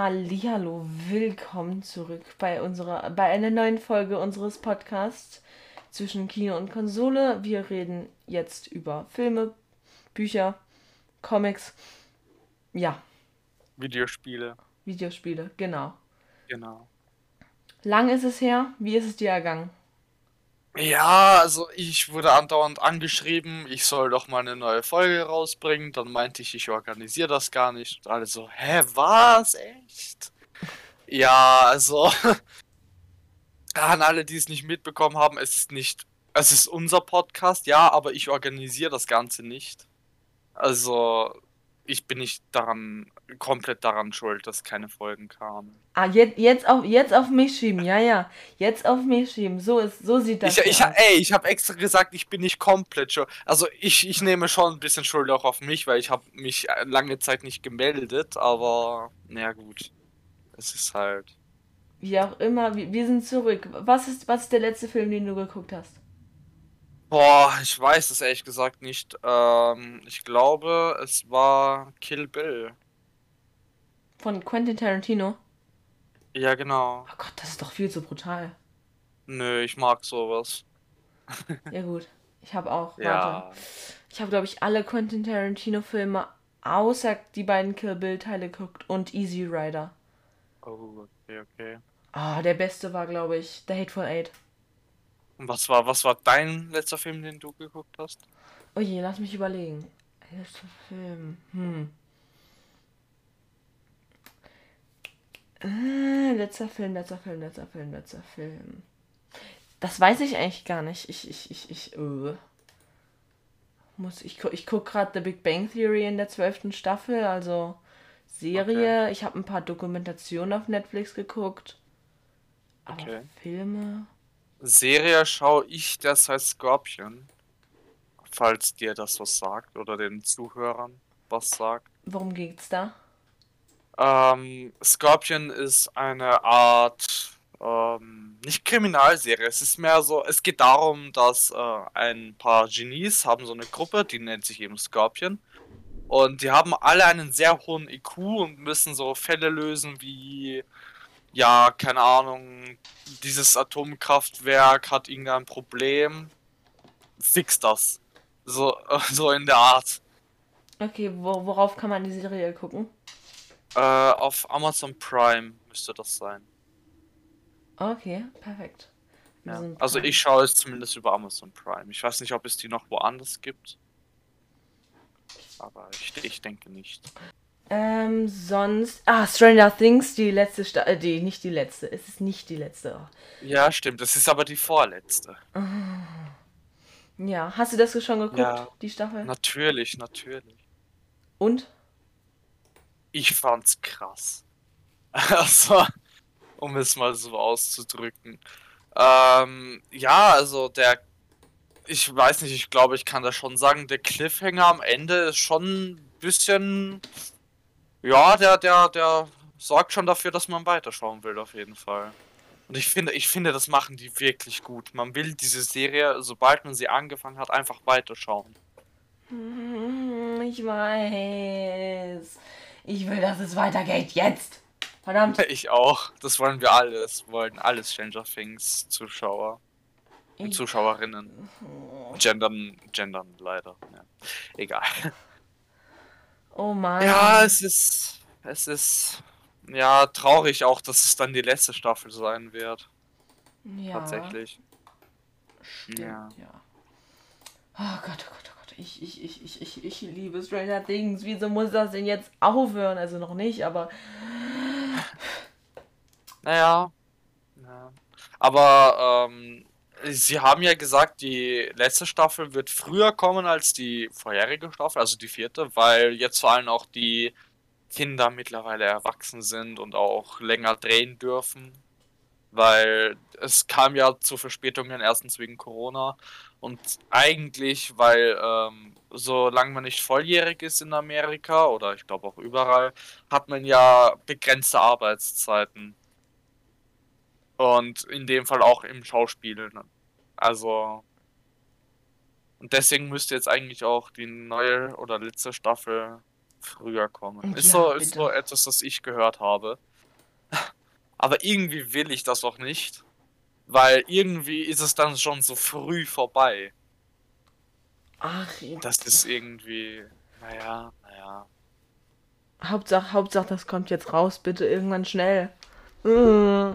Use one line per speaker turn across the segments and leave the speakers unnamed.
Hallihallo, willkommen zurück bei einer neuen Folge unseres Podcasts zwischen Kino und Konsole. Wir reden jetzt über Filme, Bücher, Comics, ja,
Videospiele,
Videospiele, genau.
genau.
Lang ist es her, wie ist es dir ergangen?
Ja, also ich wurde andauernd angeschrieben, ich soll doch mal eine neue Folge rausbringen. Dann meinte ich organisiere das gar nicht. Und alle so, hä, was? Echt? Ja, also an alle, die es nicht mitbekommen haben, es ist unser Podcast, ja, aber ich organisiere das Ganze nicht. Also ich bin nicht komplett daran schuld, dass keine Folgen kamen.
Ah, jetzt auf mich schieben, ja, ja, jetzt auf mich schieben, so sieht das hier aus.
Ich habe extra gesagt, ich bin nicht komplett schuld. Also ich nehme schon ein bisschen Schuld auch auf mich, weil ich habe mich lange Zeit nicht gemeldet, aber naja gut, es ist halt.
Wie auch immer, wir sind zurück. Was ist der letzte Film, den du geguckt hast?
Boah, ich weiß es ehrlich gesagt nicht. Ich glaube, es war Kill Bill.
Von Quentin Tarantino?
Ja, genau.
Oh Gott, das ist doch viel zu brutal.
Nö, ich mag sowas.
Ja gut, ich habe auch, warte.
Ja.
Ich habe, glaube ich, alle Quentin Tarantino-Filme außer die beiden Kill Bill-Teile geguckt und Easy Rider.
Oh, okay, okay.
Ah, der beste war, glaube ich, The Hateful Eight.
Und was war dein letzter Film, den du geguckt hast?
Oh je, lass mich überlegen. Erster Film. Letzter Film. Das weiß ich eigentlich gar nicht. Ich guck gerade The Big Bang Theory in der 12. Staffel, also
Okay,
Serie. Ich habe ein paar Dokumentationen auf Netflix geguckt. Aber
okay.
Filme?
Serie schaue ich derzeit Scorpion, falls dir das was sagt oder den Zuhörern was sagt.
Worum geht's da?
Scorpion ist eine Art, nicht Kriminalserie. Es ist mehr so, es geht darum, dass ein paar Genies haben so eine Gruppe, die nennt sich eben Scorpion. Und die haben alle einen sehr hohen IQ und müssen so Fälle lösen wie, ja, keine Ahnung, dieses Atomkraftwerk hat irgendein Problem, fix das. So, so in der Art.
Okay, worauf kann man die Serie gucken?
Auf Amazon Prime müsste das sein.
Okay, perfekt.
Ja.
Amazon
Also
Prime.
ich schaue es zumindest über Amazon Prime. Ich weiß nicht, ob es die noch woanders gibt, aber ich denke nicht.
Sonst. Ah, Stranger Things, die letzte nicht die letzte. Es ist nicht die letzte.
Ja, stimmt. Das ist aber die vorletzte.
Ja, hast du das schon geguckt,
Ja,
die Staffel?
natürlich, natürlich.
Und?
Ich fand's krass. Also, um es mal so auszudrücken. Ja, also ich weiß nicht, ich glaube, ich kann das schon sagen, der Cliffhanger am Ende ist schon ein bisschen, ja, der sorgt schon dafür, dass man weiterschauen will, auf jeden Fall. Und ich finde, das machen die wirklich gut. Man will diese Serie, sobald man sie angefangen hat, einfach weiterschauen.
Ich weiß. Ich will, dass es weitergeht. Jetzt. Verdammt.
Ich auch. Das wollen wir alle. Das wollen alle Stranger Things Zuschauer und
Ich.
Zuschauerinnen. Gendern leider. Ja. Egal.
Oh
Ja,
Mann.
es ist, ja, traurig auch, dass es dann die letzte Staffel sein wird.
Ja,
Tatsächlich.
stimmt,
Ja.
ja. Oh Gott, oh Gott, oh Gott. Ich liebe Stranger Things. Wieso muss das denn jetzt aufhören? Also noch nicht, aber.
Naja, ja. Aber sie haben ja gesagt, die letzte Staffel wird früher kommen als die vorherige Staffel, also die vierte, weil jetzt vor allem auch die Kinder mittlerweile erwachsen sind und auch länger drehen dürfen. Weil es kam ja zu Verspätungen erstens wegen Corona und eigentlich, weil solange man nicht volljährig ist in Amerika oder ich glaube auch überall, hat man ja begrenzte Arbeitszeiten und in dem Fall auch im Schauspiel. Ne? Also und deswegen müsste jetzt eigentlich auch die neue oder letzte Staffel früher kommen.
Ja,
Ist so
bitte.
etwas, das ich gehört habe. Aber irgendwie will ich das auch nicht, weil irgendwie ist es dann schon so früh vorbei.
Ach,
Das ist irgendwie, naja.
Hauptsache, das kommt jetzt raus, bitte irgendwann schnell. Äh.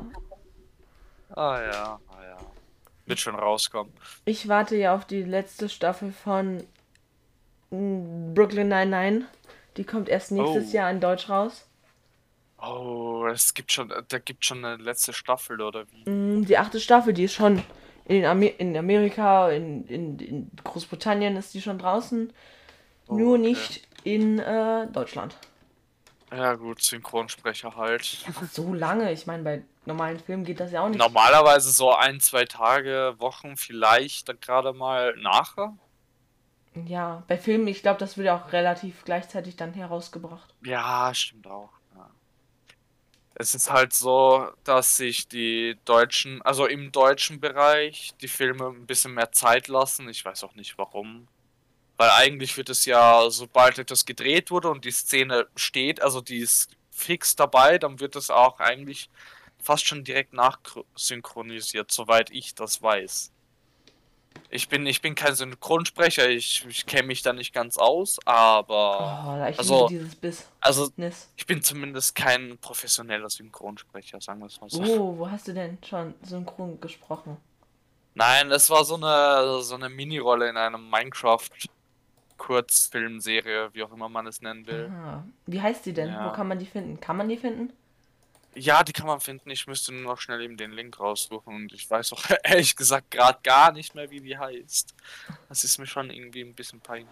Ah ja. Wird schon rauskommen.
Ich warte ja auf die letzte Staffel von Brooklyn Nine-Nine. Die kommt erst nächstes
Oh,
Jahr in Deutsch raus.
oh, da gibt schon eine letzte Staffel oder wie?
Die 8. Staffel, die ist schon in Amerika, in Großbritannien ist die schon draußen.
Oh,
Nur
okay.
nicht in Deutschland.
Ja gut, Synchronsprecher halt.
Aber so lange, ich meine, bei normalen Filmen geht das ja auch nicht.
Normalerweise so 1, 2 Tage, Wochen vielleicht dann gerade mal nachher.
Ja, bei Filmen, ich glaube, das wird ja auch relativ gleichzeitig dann herausgebracht.
Ja, stimmt auch. Ja. Es ist halt so, dass sich die Deutschen, also im deutschen Bereich, die Filme ein bisschen mehr Zeit lassen. Ich weiß auch nicht warum. Weil eigentlich wird es ja, sobald etwas gedreht wurde und die Szene steht, also die ist fix dabei, dann wird es auch eigentlich fast schon direkt nachsynchronisiert, soweit ich das weiß. Ich bin kein Synchronsprecher, ich kenne mich da nicht ganz aus, aber
Oh, ich liebe
also,
dieses
also
Business.
ich bin zumindest kein professioneller Synchronsprecher, sagen wir es mal so.
Oh, wo hast du denn schon synchron gesprochen?
Nein, es war so eine Mini-Rolle in einem Minecraft-Kurzfilmserie, wie auch immer man es nennen will.
Aha. Wie heißt die denn? Wo
Ja.
kann man die finden? Kann man die finden?
Ja, die kann man finden. Ich müsste nur noch schnell eben den Link raussuchen und ich weiß auch ehrlich gesagt gerade gar nicht mehr, wie die heißt. Das ist mir schon irgendwie ein bisschen peinlich.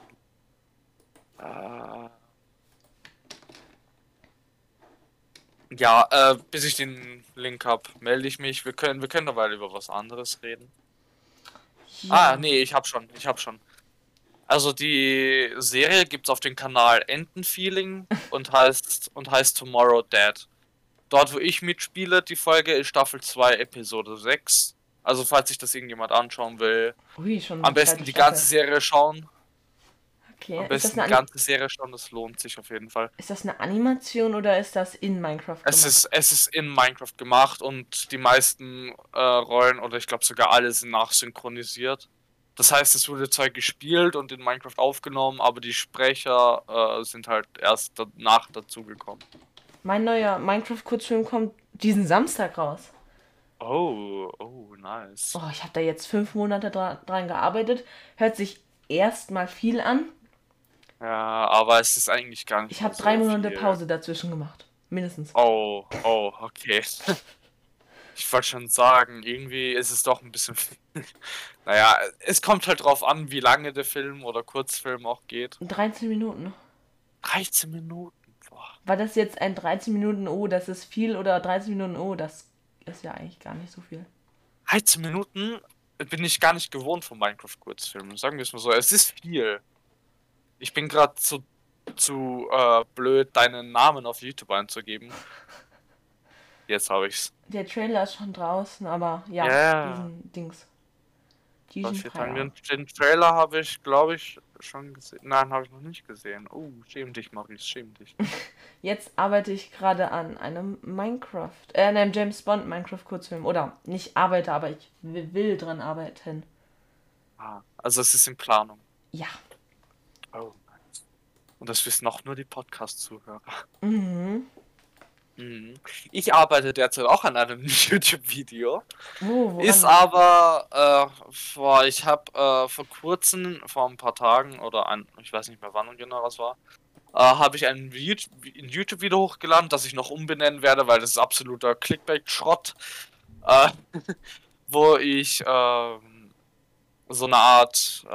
Äh, ja, bis ich den Link hab, melde ich mich. Wir können dabei über was anderes reden. Ah,
Ja.
nee, ich hab schon. Also die Serie gibt's auf dem Kanal Entenfeeling und heißt Tomorrow Dead. Dort, wo ich mitspiele, die Folge ist Staffel 2, Episode 6. Also, falls sich das irgendjemand anschauen will,
Ui, schon
am
die
besten
zweite
die ganze
Staffel.
Serie schauen.
Okay.
Am besten die ganze Serie schauen, das lohnt sich auf jeden Fall.
Ist das eine Animation oder ist das in Minecraft
Es ist,
gemacht?
es ist in Minecraft gemacht und die meisten Rollen, oder ich glaube sogar alle, sind nachsynchronisiert. Das heißt, es wurde zwar gespielt und in Minecraft aufgenommen, aber die Sprecher sind halt erst danach dazugekommen.
Mein neuer Minecraft-Kurzfilm kommt diesen Samstag raus.
Oh, nice.
Oh, ich habe da jetzt 5 Monate dran gearbeitet. Hört sich erstmal viel an.
Ja, aber es ist eigentlich gar nicht
Ich
mal
habe drei
so
Monate
viel.
Pause dazwischen gemacht. Mindestens.
Oh, okay. Ich wollte schon sagen, irgendwie ist es doch ein bisschen viel. Naja, es kommt halt drauf an, wie lange der Film oder Kurzfilm auch geht.
13 Minuten.
13 Minuten, boah.
War das jetzt ein 13 Minuten, oh, das ist viel, oder 13 Minuten, oh, das ist ja eigentlich gar nicht so viel.
13 Minuten bin ich gar nicht gewohnt von Minecraft-Kurzfilmen. Sagen wir es mal so. Es ist viel. Ich bin gerade zu blöd, deinen Namen auf YouTube einzugeben. Jetzt habe ich's.
Der Trailer ist schon draußen, aber
Ja,
ja,
yeah.
diesen Dings.
Was
Diesen
steht dann?
Freier.
Den Trailer habe ich, glaube ich, schon gesehen. Nein, habe ich noch nicht gesehen. Oh, schäm dich, Maurice, schäm dich.
Jetzt arbeite ich gerade an einem einem James Bond Minecraft Kurzfilm. Oder nicht arbeite, aber ich will dran arbeiten.
Also es ist in Planung.
Ja.
Oh, nice. Und das wissen auch nur die Podcast-Zuhörer.
Mhm.
Mhm. Ich arbeite derzeit auch an einem YouTube-Video.
Woran
Ist
denn?
aber, ich habe vor kurzem, vor ein paar Tagen ich weiß nicht mehr wann und genau was war, habe ich ein YouTube-Video hochgeladen, das ich noch umbenennen werde, weil das ist absoluter Clickbait-Schrott, äh, wo ich so eine Art,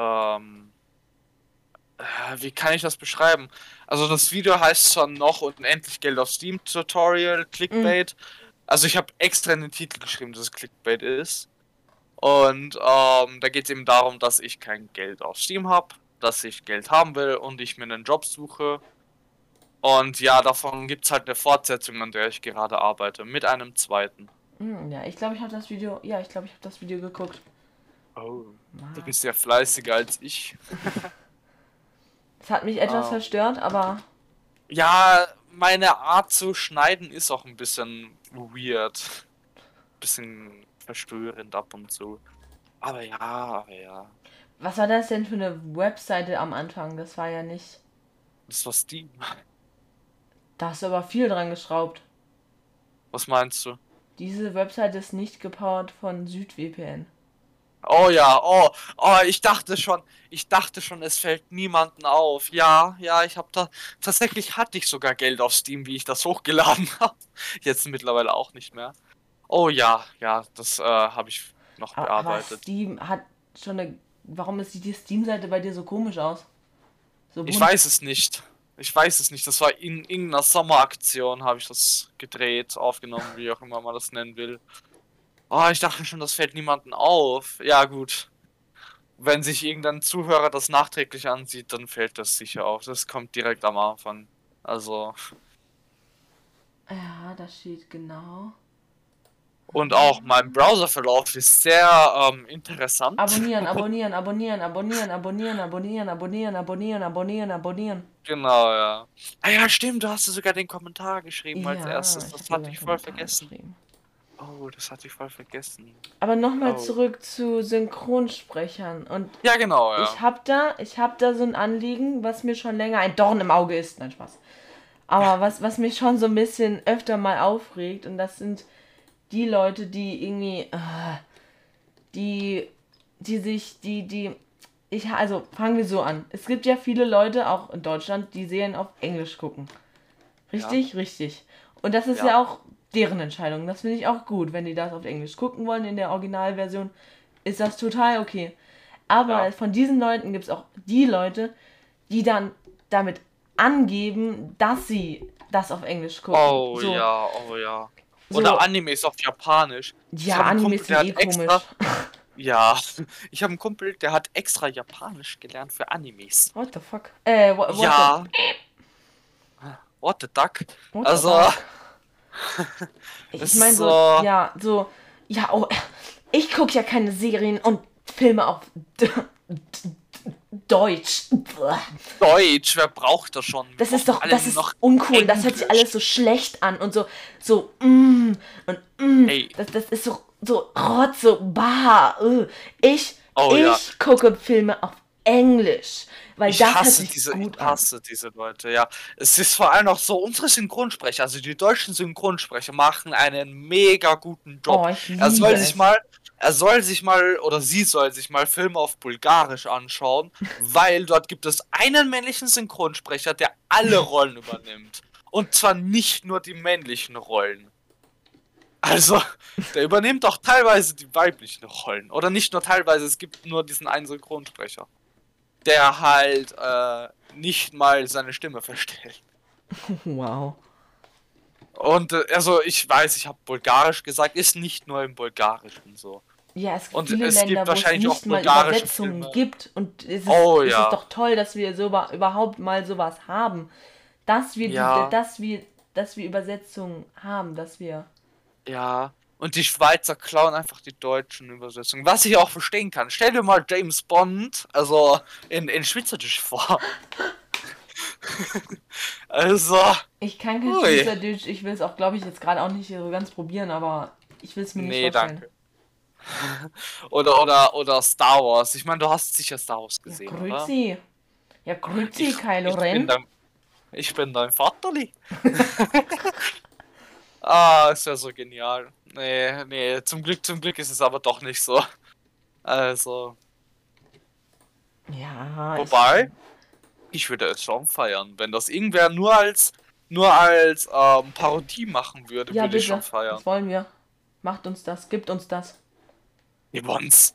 wie kann ich das beschreiben? Also das Video heißt zwar noch unendlich Geld auf Steam Tutorial
Mhm.
Clickbait. Also ich habe extra in den Titel geschrieben, dass es Clickbait ist. Und da geht es eben darum, dass ich kein Geld auf Steam habe, dass ich Geld haben will und ich mir einen Job suche. Und ja, davon gibt es halt eine Fortsetzung, an der ich gerade arbeite, mit einem zweiten.
Ja, ich glaube, ich habe das Video. Ja, ich glaube, ich habe das Video geguckt.
Oh, du
Ah.
bist ja fleißiger als ich.
Es hat mich etwas
Ähm,
verstört, aber
ja, meine Art zu schneiden ist auch ein bisschen weird. Bisschen verstörend ab und zu. Aber ja.
Was war das denn für eine Webseite am Anfang? Das war ja nicht.
Das war Steam.
Da hast du aber viel dran geschraubt.
Was meinst du?
Diese Webseite ist nicht gepowert von SüdVPN.
Oh ja, ich dachte schon, es fällt niemanden auf. Ja, tatsächlich hatte ich sogar Geld auf Steam, wie ich das hochgeladen habe. Jetzt mittlerweile auch nicht mehr. Oh ja, das habe ich noch
Aber
bearbeitet.
Steam hat schon eine. Warum sieht die Steam-Seite bei dir so komisch aus? So
Ich
bunt.
weiß es nicht. Ich weiß es nicht. Das war in irgendeiner Sommeraktion, habe ich das gedreht, aufgenommen, wie auch immer man das nennen will. Oh, ich dachte schon, das fällt niemanden auf. Ja, gut. Wenn sich irgendein Zuhörer das nachträglich ansieht, dann fällt das sicher auf. Das kommt direkt am Anfang. Also,
Ja, da steht genau.
und auch mein Browserverlauf ist sehr interessant.
Abonnieren, abonnieren, abonnieren, abonnieren, abonnieren, abonnieren, abonnieren, abonnieren, abonnieren, abonnieren.
Genau, ja. Ah ja, stimmt, du hast ja sogar den Kommentar geschrieben als
Ja,
erstes.
ich habe
Das
sogar
hatte
einen
ich voll
Kommentar
vergessen.
geschrieben.
Oh, das hatte ich voll vergessen.
Aber nochmal
Oh.
zurück zu Synchronsprechern. Und
Ja, genau,
ich
ja.
hab da so ein Anliegen, was mir schon länger ein Dorn im Auge ist. Nein, Spaß. Aber was mich schon so ein bisschen öfter mal aufregt, und das sind die Leute, die irgendwie, also fangen wir so an. Es gibt ja viele Leute, auch in Deutschland, die Serien auf Englisch gucken. Richtig? Richtig. Und das ist
Ja.
ja auch deren Entscheidung. Das finde ich auch gut. Wenn die das auf Englisch gucken wollen in der Originalversion, ist das total okay. Aber
Ja.
von diesen Leuten gibt es auch die Leute, die dann damit angeben, dass sie das auf Englisch gucken.
Oh
So,
ja, oh ja.
so,
Oder Animes auf Japanisch. Ich
ja,
habe einen
Animes
Kumpel, der
sind
hat
komisch.
extra. Ja, ich habe einen Kumpel, der hat extra Japanisch gelernt für Animes.
What the fuck?
Ja, what the duck?
What the
Also,
fuck? Ich
es
meine
ist
so,
so
ja, oh, ich gucke ja keine Serien und Filme auf Deutsch.
Deutsch, wer braucht das schon?
Das ist
Brauchen
doch,
alle
das
nur
ist
noch
uncool. Das hört sich
Englisch.
alles so schlecht an und so,
Ey,
das ist so Rot, so bah. Ich
oh ja.
gucke Filme auf Englisch, weil
Ich
das hört
hasse
sich
diese, ich
gut an.
hasse diese Leute, ja. Es ist vor allem auch so, unsere Synchronsprecher, also die deutschen Synchronsprecher machen einen mega guten Job.
Oh, ich
Er
liebe
soll
es.
sich mal, oder sie soll sich mal Filme auf Bulgarisch anschauen, weil dort gibt es einen männlichen Synchronsprecher, der alle Rollen übernimmt. Und zwar nicht nur die männlichen Rollen. Also, der übernimmt auch teilweise die weiblichen Rollen. Oder nicht nur teilweise, es gibt nur diesen einen Synchronsprecher, der halt nicht mal seine Stimme verstellt.
Wow.
Und also ich weiß, ich habe Bulgarisch gesagt, ist nicht nur im Bulgarischen so.
Ja, es gibt
Und
viele
es gibt
Länder, wo es
wahrscheinlich auch
nicht mal
bulgarische
Übersetzungen
Filme.
gibt. Und
Oh
es ist
ja,
doch toll, dass wir so überhaupt mal sowas haben. Dass wir
ja,
dass wir Übersetzungen haben, dass wir.
ja. Und die Schweizer klauen einfach die deutschen Übersetzungen. Was ich auch verstehen kann. Stell dir mal James Bond, also in Schweizerdeutsch vor. Also,
Ich kann kein
ui.
Schweizerdeutsch, ich will es auch, glaube ich, jetzt gerade auch nicht so ganz probieren, aber ich will es mir nicht
Nee,
vorstellen.
danke. Oder Star Wars. Ich meine, du hast sicher Star Wars
Ja,
gesehen, oder?
grüezi. Ja, grüezi,
Ich,
Kylo
ich bin
Ren.
dein, ich bin dein Vaterli. Ah, ist ja so genial. Nee, zum Glück ist es aber doch nicht so. Also,
Ja,
wobei, ich würde es schon feiern, wenn das irgendwer nur als Parodie machen würde,
ja,
würde ich schon
bitte.
feiern.
Das wollen wir. Macht uns das, gibt uns das.
Die Bons.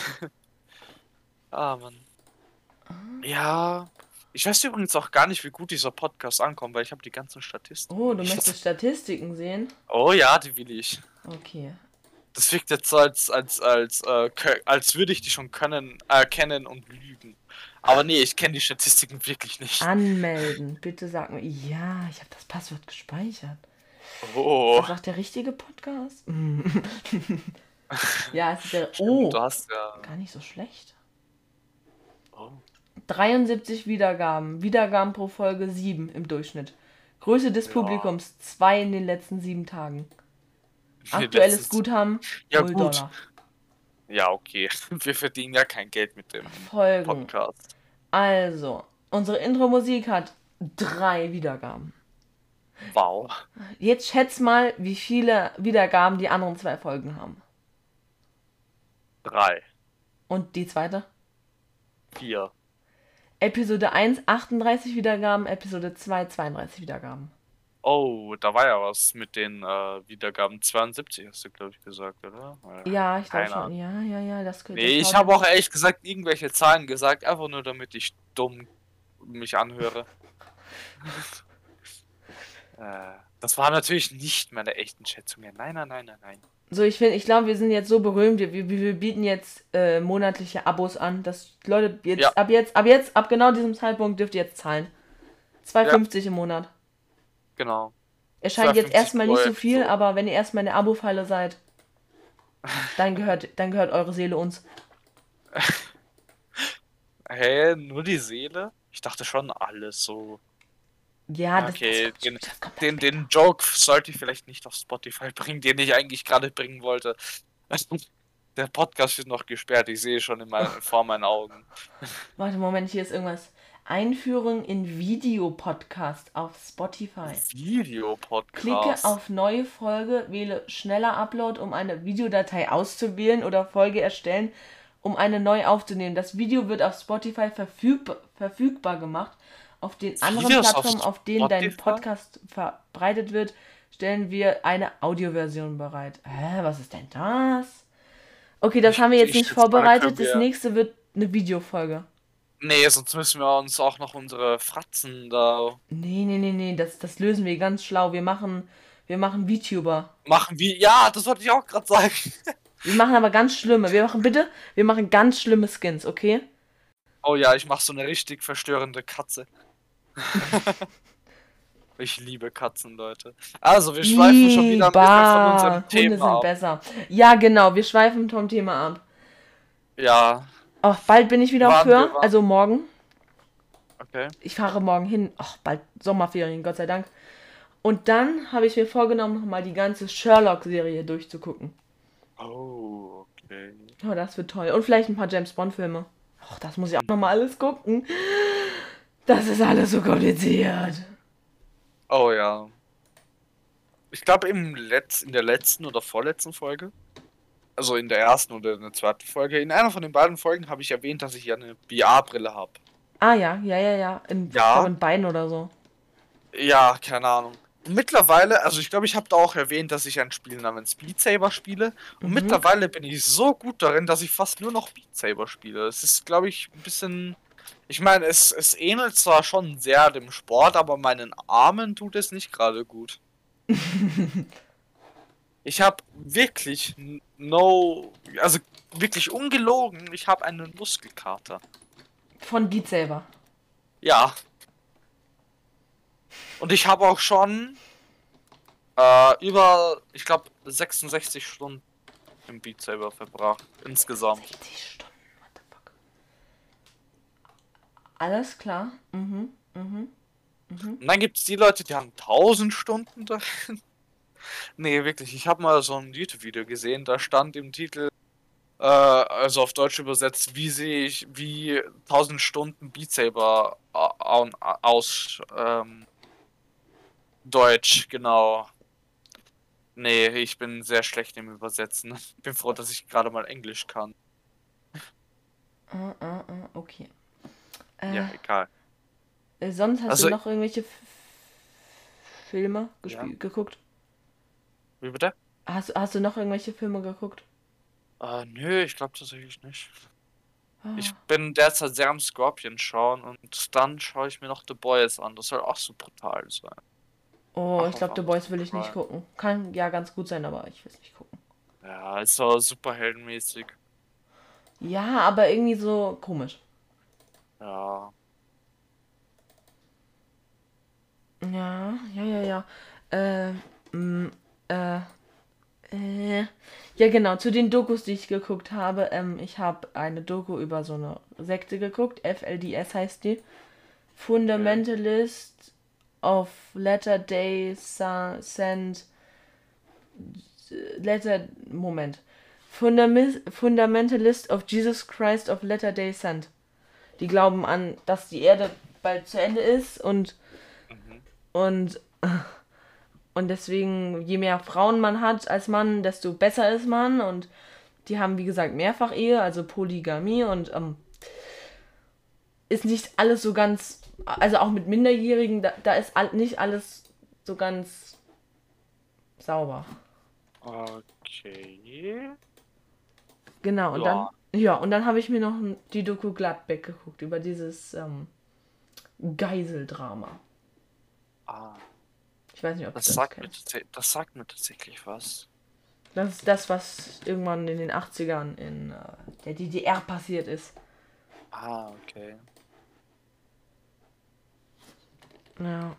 Ah, Mann. Ja. Ich weiß übrigens auch gar nicht, wie gut dieser Podcast ankommt, weil ich habe die ganzen Statistiken
Oh, du
nicht.
möchtest Statistiken sehen?
Oh ja, die will ich.
Okay.
Das wirkt jetzt so, als würde ich die schon kennen und lügen. Aber nee, ich kenne die Statistiken wirklich nicht.
Anmelden. Bitte sag mir. Ja, ich habe das Passwort gespeichert.
Oh.
Ist das auch der richtige Podcast? Ja, es ist der.
Stimmt,
Oh,
du hast ja.
gar nicht so schlecht.
Oh.
73 Wiedergaben. Wiedergaben pro Folge 7 im Durchschnitt. Größe des
Ja,
Publikums 2 in den letzten 7 Tagen. Aktuelles
letztes.
Guthaben
Ja,
0
gut.
Dollar.
Ja, okay. Wir verdienen ja kein Geld mit dem
Folgen.
Podcast.
Also, unsere Intro-Musik hat 3 Wiedergaben.
Wow.
Jetzt schätz mal, wie viele Wiedergaben die anderen 2 Folgen haben.
3,
Und die zweite?
4.
Episode 1 38 Wiedergaben, Episode 2 32 Wiedergaben.
Oh, da war ja was mit den Wiedergaben. 72 hast du, glaube ich, gesagt, oder?
Ja, ich glaube
Keine
schon.
Ahnung.
Ja, das
Nee, ich
schaut
habe
hin.
auch ehrlich gesagt irgendwelche Zahlen gesagt, einfach nur damit ich dumm mich anhöre. Das war natürlich nicht meine echten Schätzungen. Nein.
So, ich glaube, wir sind jetzt so berühmt, wir bieten jetzt monatliche Abos an, dass Leute
Ja,
ab genau diesem Zeitpunkt dürft ihr jetzt zahlen.
ja,
2,50 im Monat.
genau.
Erscheint jetzt
2,50
erstmal
pro
nicht so viel,
Episode.
aber wenn ihr erstmal in der Abo-Falle seid, dann gehört eure Seele uns.
Hä, nur die Seele? Ich dachte schon alles so.
Ja,
Okay,
das kommt dann
den Joke sollte ich vielleicht nicht auf Spotify bringen, den ich eigentlich gerade bringen wollte. Der Podcast ist noch gesperrt, ich sehe schon vor meinen Augen.
Warte, Moment, hier ist irgendwas. Einführung in Videopodcast auf Spotify. Klicke
Videopodcast.
auf neue Folge, wähle schneller Upload, um eine Videodatei auszuwählen oder Folge erstellen, um eine neu aufzunehmen. Das Video wird auf Spotify verfügbar gemacht. Auf den anderen
Videos auf
Plattformen, auf denen dein
Spotify?
Podcast verbreitet wird, stellen wir eine Audioversion bereit. Was ist denn das? Okay, das haben wir jetzt
Ich
nicht
schätze mal,
vorbereitet.
können
Das
wir.
nächste wird eine Videofolge.
Nee, sonst müssen wir uns auch noch unsere Fratzen da
Nee, das lösen wir ganz schlau. Wir machen VTuber.
machen. Wie? Ja, das wollte ich auch gerade sagen.
Wir machen aber ganz schlimme. Wir machen ganz schlimme Skins, okay?
Oh ja, ich mache so eine richtig verstörende Katze. Ich liebe Katzen, Leute. Also, wir schweifen schon wieder ein bisschen von unserem
Hunde
Thema
sind
ab.
besser. Ja, genau, wir schweifen vom Thema ab.
Ja,
Ach, bald bin ich wieder auf
wir
Hör,
waren.
also morgen.
Okay.
Ich fahre morgen hin. Ach, bald Sommerferien, Gott sei Dank. Und dann habe ich mir vorgenommen, nochmal die ganze Sherlock-Serie durchzugucken.
Oh, okay.
Oh, das wird toll. Und vielleicht ein paar James Bond-Filme. Ach, das muss ich auch nochmal alles gucken. Das ist alles so kompliziert.
Oh ja. Ich glaube, in der letzten oder vorletzten Folge, also in der ersten oder in der zweiten Folge, in einer von den beiden Folgen habe ich erwähnt, dass ich ja eine VR-Brille habe.
Ah ja. Ich glaube
Ja,
in beiden oder so.
ja, keine Ahnung. Mittlerweile, also ich glaube, ich habe da auch erwähnt, dass ich ein Spiel namens Beat Saber spiele. Und
Mhm.
mittlerweile bin ich so gut darin, dass ich fast nur noch Beat Saber spiele. Es ist, glaube ich, ein bisschen. Ich meine, es ähnelt zwar schon sehr dem Sport, aber meinen Armen tut es nicht gerade gut. Ich habe wirklich also wirklich ungelogen, ich habe einen Muskelkater.
Von Beat Saber.
Ja. Und ich habe auch schon ich glaube, 66 Stunden im Beat Saber verbracht. Insgesamt.
60 Stunden, what the fuck. Alles klar.
Und dann gibt es die Leute, die haben 1000 Stunden darin. Nee, wirklich. Ich habe mal so ein YouTube-Video gesehen, da stand im Titel, also auf Deutsch übersetzt, wie 1000 Stunden Beat Saber aus Deutsch, genau. Nee, ich bin sehr schlecht im Übersetzen. Ich bin froh, dass ich gerade mal Englisch kann.
Okay.
Ja, egal.
Sonst hast
Also,
du noch irgendwelche Filme
ja,
geguckt?
wie bitte?
Hast du noch irgendwelche Filme geguckt?
Nö, ich glaube tatsächlich nicht. Ich
Ah.
bin derzeit sehr am Scorpion schauen und dann schaue ich mir noch The Boys an. Das soll auch so brutal sein.
Oh,
Ach,
ich glaube,
auf
The
einmal
Boys
so
will ich nicht
brutal.
gucken. Kann ja ganz gut sein, aber ich will es nicht gucken.
Ja, ist so superheldenmäßig.
Ja, aber irgendwie so komisch.
Ja.
Ja. Äh, mm, äh, Ja, genau, zu den Dokus, die ich geguckt habe. Ich habe eine Doku über so eine Sekte geguckt. FLDS heißt die.
Okay.
Fundamentalist of Latter-day Saint. Moment. Fundamentalist of Jesus Christ of Latter-day Saint. Die glauben an, dass die Erde bald zu Ende ist und deswegen, je mehr Frauen man hat als Mann, desto besser ist man. Und die haben, wie gesagt, Mehrfach-Ehe, also Polygamie. Und ist nicht alles so ganz, also auch mit Minderjährigen, da ist nicht alles so ganz sauber.
Okay.
Genau, und dann habe ich mir noch die Doku Gladbeck geguckt über dieses Geiseldrama. Ich weiß nicht, ob
das sagt mir tatsächlich was.
Das ist das, was irgendwann in den 80ern in der DDR passiert ist.
Okay.
Ja.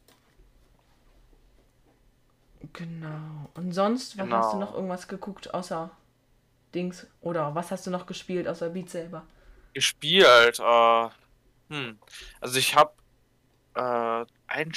Genau. Und sonst, was hast du noch irgendwas geguckt außer Dings? Oder was hast du noch gespielt außer Beat Saber?
Gespielt, Also ich habe ein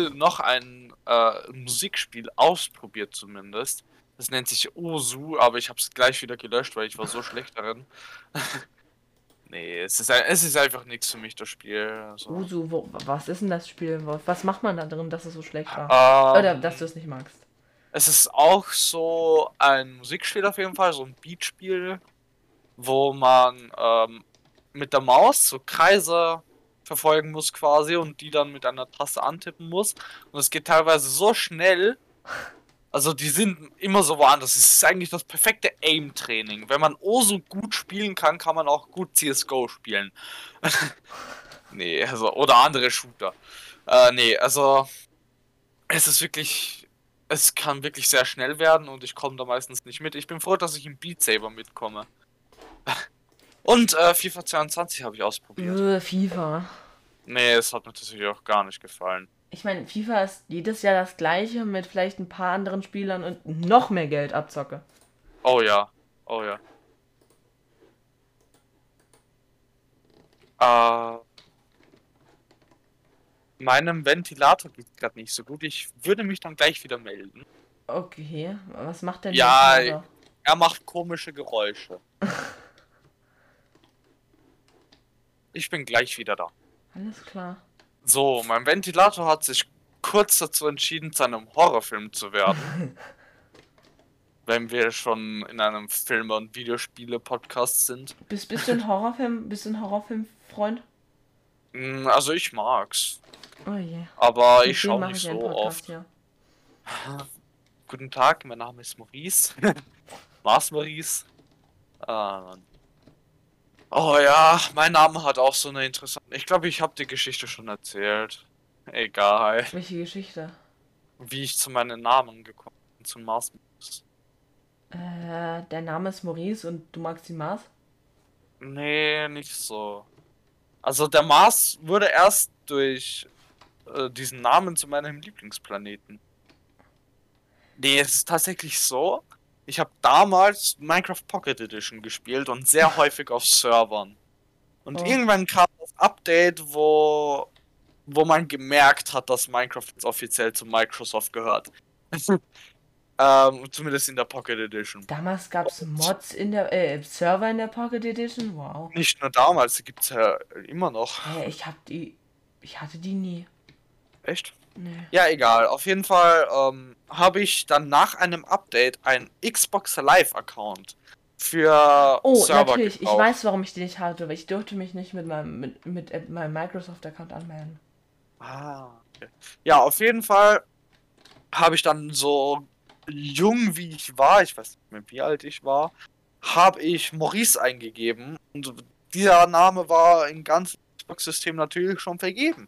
Musikspiel ausprobiert zumindest. Das nennt sich Osu, aber ich habe es gleich wieder gelöscht, weil ich war so schlecht darin. Nee, es ist einfach nichts für mich, das Spiel. Also.
Osu, was ist denn das Spiel? Was macht man da drin, dass es so schlecht war? Oder dass du es nicht magst?
Es ist auch so ein Musikspiel auf jeden Fall, so ein Beatspiel, wo man mit der Maus so Kreise verfolgen muss quasi und die dann mit einer Taste antippen muss. Und es geht teilweise so schnell, also die sind immer so woanders. Es ist eigentlich das perfekte Aim-Training. Wenn man so gut spielen kann, kann man auch gut CSGO spielen. Nee, also, oder andere Shooter. Nee, also es ist wirklich, es kann wirklich sehr schnell werden und ich komme da meistens nicht mit. Ich bin froh, dass ich im Beat Saber mitkomme. Und FIFA 22 habe ich ausprobiert.
FIFA.
Nee, es hat mir tatsächlich auch gar nicht gefallen.
Ich meine, FIFA ist jedes Jahr das gleiche mit vielleicht ein paar anderen Spielern und noch mehr Geld abzocke.
Oh ja, oh ja. Meinem Ventilator geht gerade nicht so gut. Ich würde mich dann gleich wieder melden.
Okay, was macht denn
Ja,
der Ventilator?
er macht komische Geräusche. Ich bin gleich wieder da.
Alles klar.
So, mein Ventilator hat sich kurz dazu entschieden, zu einem Horrorfilm zu werden. Wenn wir schon in einem Filme- und Videospiele-Podcast sind.
Bist du ein Horrorfilm-Freund?
Also ich mag's.
Oh je.
Aber ich
Deswegen
schaue
mache
nicht
ich einen
so
Podcast
oft.
hier.
Guten Tag, mein Name ist Maurice. Mars Maurice. Mann. Oh ja, mein Name hat auch so eine interessante. Ich glaube, ich habe die Geschichte schon erzählt. Egal.
Welche Geschichte?
Wie ich zu meinem Namen gekommen bin, zum Mars Maurice.
Der Name ist Maurice und du magst den Mars?
Nee, nicht so. Also der Mars wurde erst durch diesen Namen zu meinem Lieblingsplaneten. Nee, es ist tatsächlich so. Ich habe damals Minecraft Pocket Edition gespielt und sehr häufig auf Servern. Und irgendwann kam das Update, wo man gemerkt hat, dass Minecraft jetzt offiziell zu Microsoft gehört. Zumindest in der Pocket Edition.
Damals gab es Mods in der Server in der Pocket Edition? Wow.
Nicht nur damals, die gibt's ja immer noch.
Ich hatte die nie.
Echt?
Nee.
Ja, egal. Auf jeden Fall habe ich dann nach einem Update einen Xbox Live Account für Server
natürlich.
gekauft.
Ich weiß, warum ich den nicht hatte, weil ich durfte mich nicht mit meinem Microsoft Account anmelden.
Okay. Ja, auf jeden Fall habe ich dann so jung wie ich war, ich weiß nicht mehr wie alt ich war, habe ich Maurice eingegeben und dieser Name war im ganzen Xbox-System natürlich schon vergeben.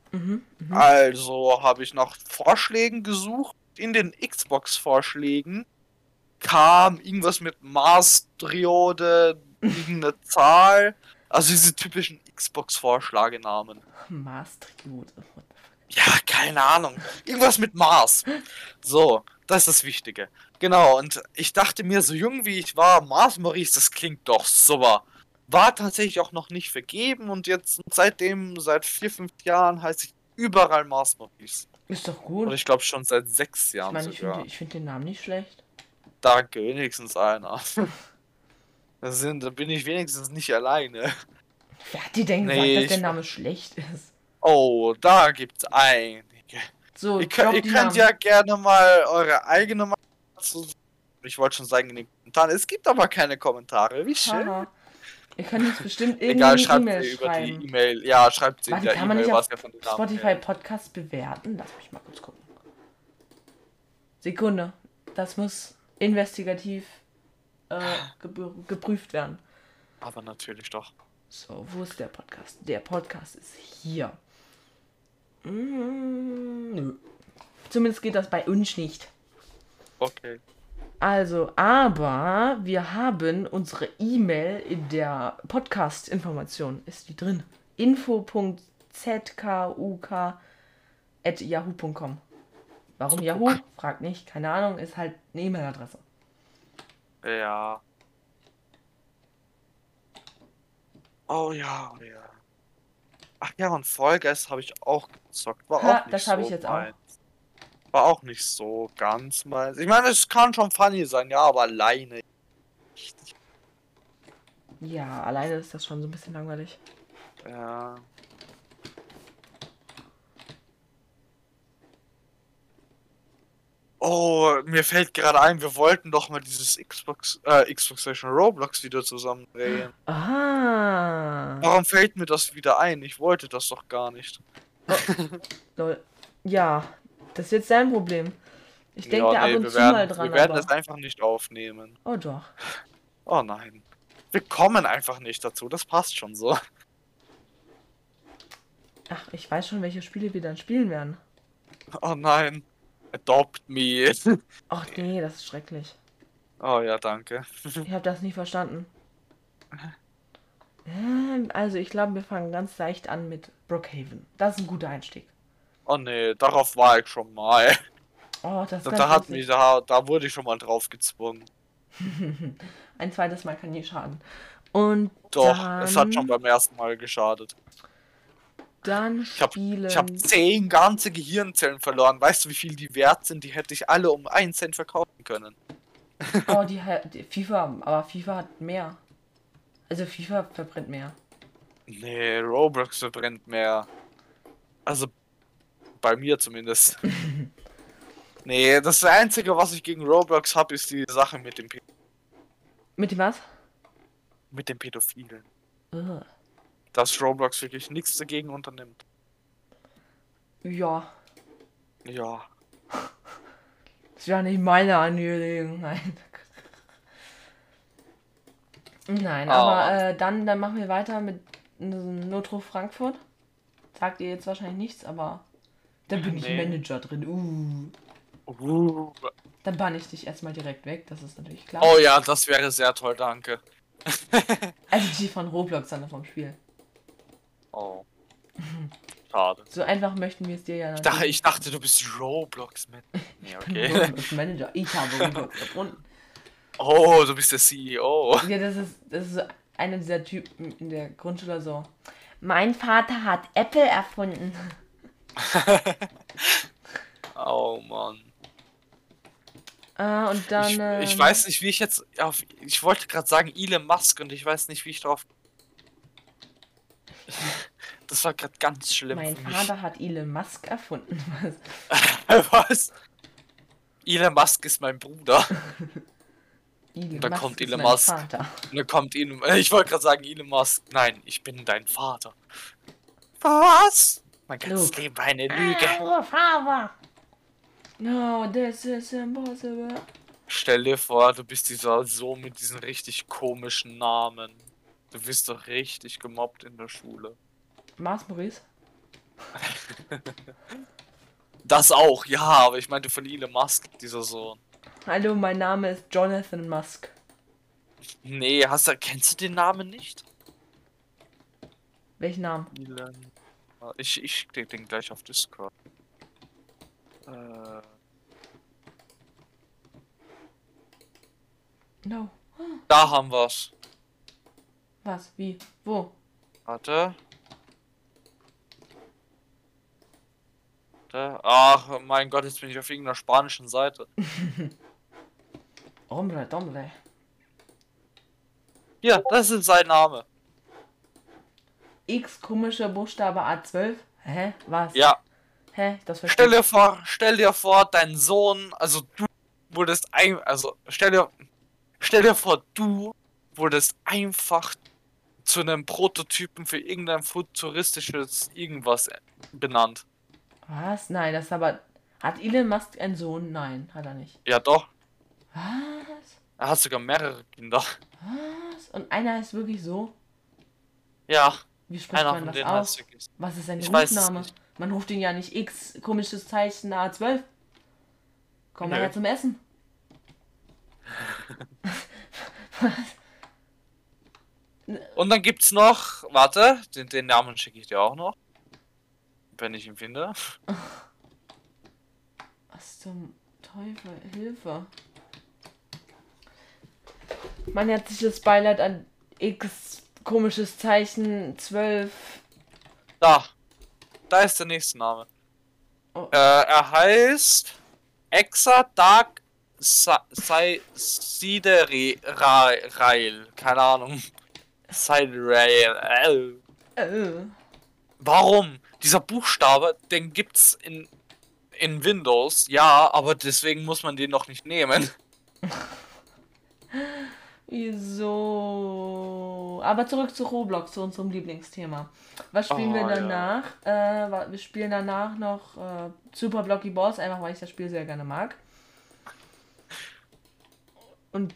Also habe ich nach Vorschlägen gesucht. In den Xbox-Vorschlägen kam irgendwas mit Mars-Triode, irgendeine Zahl. Also diese typischen Xbox-Vorschlagenamen.
Mars-Triode.
Ja, keine Ahnung. Irgendwas mit Mars. So, das ist das Wichtige. Genau, und ich dachte mir, so jung wie ich war, Mars Maurice, das klingt doch super. War tatsächlich auch noch nicht vergeben und jetzt seit 4, 5 Jahren heiße ich überall Mars Maurice.
Ist doch
Und
gut.
ich glaube schon seit 6
Ich
Jahren
meine,
sogar.
ich find den Namen nicht schlecht.
Danke, wenigstens einer. Da bin ich wenigstens nicht alleine.
Wer hat dir denn gesagt,
Nee,
dass der Name schlecht ist?
Oh, da gibt's einige.
So, drop
Ihr
die
könnt
Namen.
ja gerne mal eure eigene Meinung dazu. Ich wollte schon sagen in den Kommentaren. Es gibt aber keine Kommentare. Wie schön.
Haha. Ihr könnt uns bestimmt irgendwie
Egal,
eine
schreibt
E-Mail
sie über die
schreiben.
E-Mail. Ja, schreibt sie in
Warte,
der
kann man nicht
E-Mail,
auf
was ihr von den Namen
Spotify
hält.
Podcast bewerten? Lass mich mal kurz gucken. Sekunde. Das muss investigativ geprüft werden.
Aber natürlich doch.
So, wo ist der Podcast? Der Podcast ist hier. Nö. Zumindest geht das bei uns nicht.
Okay.
Also, aber wir haben unsere E-Mail in der Podcast-Information. Ist die drin? info.zkuk@yahoo.com. Warum
So,
Yahoo?
guck.
Fragt nicht. Keine Ahnung. Ist halt eine E-Mail-Adresse.
Ja. Oh ja, oh ja. Ach ja, und Fall Guys habe ich auch gezockt. War
Ha,
auch nicht
das habe
so
ich jetzt auch.
meins. War auch nicht so ganz meins. Ich meine, es kann schon funny sein, ja, aber alleine. Richtig.
Ja, alleine ist das schon so ein bisschen langweilig.
Ja. Oh, mir fällt gerade ein, wir wollten doch mal dieses Xbox Station Roblox wieder zusammen drehen.
Ah.
Warum fällt mir das wieder ein? Ich wollte das doch gar nicht.
Lol. Ja, das ist jetzt dein Problem. Ich denke
Ja,
da ab
nee,
und zu mal dran,
wir werden
aber...
es einfach nicht aufnehmen.
Oh doch.
Oh nein. Wir kommen einfach nicht dazu, das passt schon so.
Ach, ich weiß schon, welche Spiele wir dann spielen werden.
Oh nein. Adopt me.
Ach nee, das ist schrecklich.
Oh ja, danke.
Ich habe das nicht verstanden. Also, ich glaube, wir fangen ganz leicht an mit Brookhaven. Das ist ein guter Einstieg.
Oh nee, darauf war ich schon mal.
Oh, das ist
Da
ganz
hat
lustig.
mich, da wurde ich schon mal drauf gezwungen.
Ein zweites Mal kann nie schaden. Und
Doch, es hat schon
dann,
beim ersten Mal geschadet.
dann
Ich hab
spielen...
10 ganze Gehirnzellen verloren. Weißt du, wie viel die wert sind? Die hätte ich alle um 1 Cent verkaufen können.
Oh, die FIFA, aber FIFA hat mehr. Also FIFA verbrennt mehr.
Nee, Roblox verbrennt mehr. Also, bei mir zumindest. Nee, das Einzige, was ich gegen Roblox habe, ist die Sache
Mit dem was?
mit dem Pädophilen.
Ugh.
Dass Roblox wirklich nichts dagegen unternimmt.
Ja,
Ja.
ist ja nicht meine Angelegenheit. Nein, aber dann machen wir weiter mit Notruf Frankfurt. Sagt ihr jetzt wahrscheinlich nichts, aber da bin ich
Nee.
Manager drin. Dann bann ich dich erstmal direkt weg, das ist natürlich klar.
Oh ja, das wäre sehr toll, danke.
Also die von Roblox dann vom Spiel.
Oh. Schade.
So einfach möchten wir es dir ja natürlich.
Ich dachte, du bist Roblox mit. Nee, okay.
Roblox Manager. Ich habe Roblox erfunden.
Oh, du bist der CEO.
Ja, das ist so einer dieser Typen in der Grundschule so. Mein Vater hat Apple erfunden.
Oh Mann.
Und dann.
Ich weiß nicht, wie ich jetzt auf. Ich wollte gerade sagen Elon Musk und ich weiß nicht, wie ich drauf. Das war gerade ganz schlimm.
Mein
für mich.
Vater hat Elon Musk erfunden.
Was? Elon Musk ist mein Bruder.
Elon
Da
Musk
kommt
ist
Elon
mein
Musk.
Vater.
Und dann kommt Elon. Ich wollte gerade sagen Elon Musk. Nein, ich bin dein Vater. Was? Mein ganzes
Luke.
Leben war eine Lüge.
Father. No, this is impossible.
Stell dir vor, du bist dieser Sohn mit diesen richtig komischen Namen. Du wirst doch richtig gemobbt in der Schule.
Mars Maurice?
Das auch, ja, aber ich meinte von Elon Musk, dieser Sohn.
Hallo, mein Name ist Jonathan Musk.
Nee, kennst du den Namen nicht?
Welchen Namen?
Elon. Ich steck den gleich auf Discord.
No.
Da haben wir's.
Was? Wie? Wo?
Warte. Warte. Ach, mein Gott, jetzt bin ich auf irgendeiner spanischen Seite.
Hombre.
Ja, das ist sein Name.
X komische Buchstabe A12. Hä? Was?
Ja.
Hä? Das verstehe ich.
Stell dir vor, dein Sohn, also du wurdest stell dir vor, du wurdest einfach zu einem Prototypen für irgendein futuristisches irgendwas benannt.
Was? Nein, das ist aber. Hat Elon Musk einen Sohn? Nein, hat er nicht.
Ja, doch.
Was?
Er hat sogar mehrere Kinder.
Was? Und einer ist wirklich so?
Ja,
Wie spricht
einer
man
von
das
denen
aus?
heißt wirklich.
Was ist sein
Ich weiß es
Rufname?
nicht.
Man ruft ihn ja nicht X, komisches Zeichen A12. Komm mal
Nö.
her zum Essen. Was?
Und dann gibt's noch, warte, den Namen schicke ich dir auch noch. Wenn ich ihn finde.
Was zum Teufel? Hilfe. Mein herzliches Beileid an X, komisches Zeichen 12.
Da ist der nächste Name.
Oh.
Er heißt Exa Dark Sidereil. Keine Ahnung. Sidereil. Warum? Dieser Buchstabe, den gibt's in Windows, ja, aber deswegen muss man den noch nicht nehmen.
Wieso? Aber zurück zu Roblox, zu unserem Lieblingsthema. Was spielen wir
Oh, ja.
danach? Wir spielen danach noch Super Blocky Balls, einfach weil ich das Spiel sehr gerne mag. Und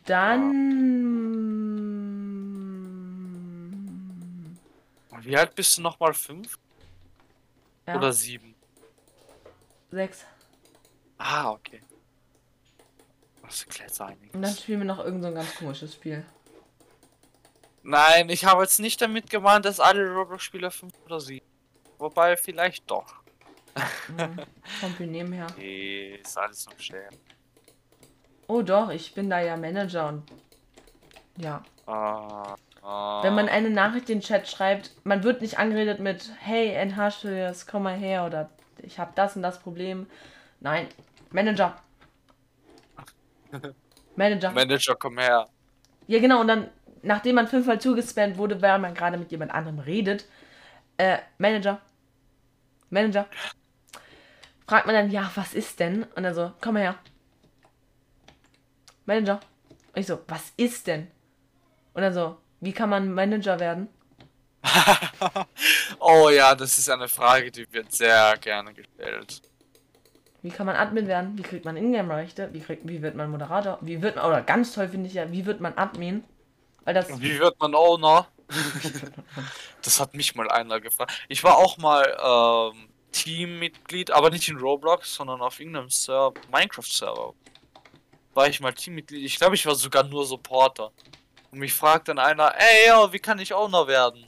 dann...
Wie alt bist du nochmal? 5?
Ja,
Oder 7?
6.
Ah, okay. Was erklärt einiges.
Und dann spielen wir noch irgend so ein ganz komisches Spiel.
Nein, ich habe jetzt nicht damit gemeint, dass alle Roblox-Spieler 5 oder 7. Wobei, vielleicht doch.
Kommt wir nebenher.
Nee, ist alles noch schwer.
Oh doch, ich bin da ja Manager und... Ja. Wenn man
Wenn
eine Nachricht in den Chat schreibt, man wird nicht angeredet mit hey, NH-Studios, komm mal her oder ich habe das und das Problem. Nein, Manager. Manager.
Manager, komm her.
Ja genau, und dann, nachdem man 5-mal zugespammt wurde, weil man gerade mit jemand anderem redet, Manager. Manager. Fragt man dann, ja, was ist denn? Und dann so, komm mal her. Manager. Und ich so, was ist denn? Und dann so, wie kann man Manager werden?
Oh ja, das ist eine Frage, die wird sehr gerne gestellt.
Wie kann man Admin werden? Wie kriegt man Ingame-Rechte? Wie wird man Moderator? Wie wird man, oder ganz toll finde ich ja, wie wird man Admin? Weil das...
Wie wird man Owner? Das hat mich mal einer gefragt. Ich war auch mal Teammitglied, aber nicht in Roblox, sondern auf irgendeinem Minecraft-Server. War ich mal Teammitglied. Ich glaube, ich war sogar nur Supporter. Und mich fragt dann einer, ey, yo, wie kann ich Owner werden?